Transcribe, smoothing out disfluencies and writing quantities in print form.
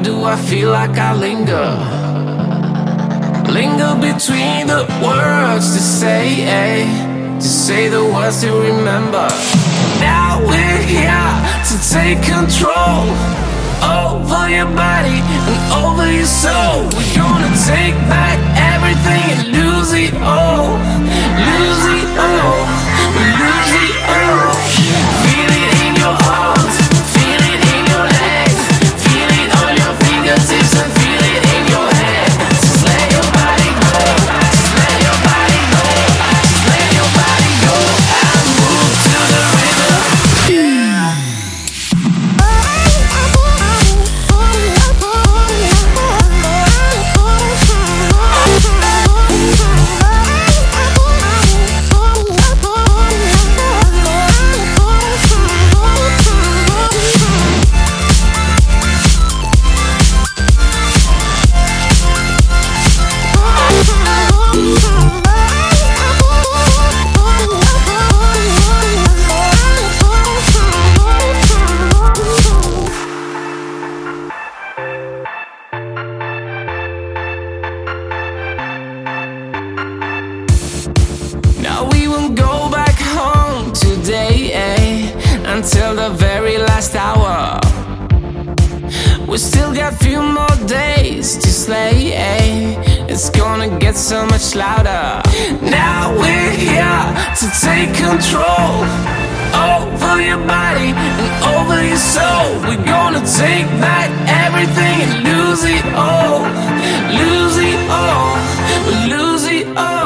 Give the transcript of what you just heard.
do I feel like I linger? Linger between the words to say the words to remember. Now we're here to take control over your body and over your soul. We're gonna take back everything and lose it all. Lose it all. Lose it all. Feel it in your arms, feel it in your legs, feel it on your fingertips and feel it in your head. Just let your body go, just let your body go, just let your body go and move to the rhythm. Now we won't go back home today, until the very last hour. We still got few more days to slay, it's gonna get so much louder. Now we're here to take control over your body and over your soul. We're gonna take back everything and lose it all. Lose it all. Lose it all.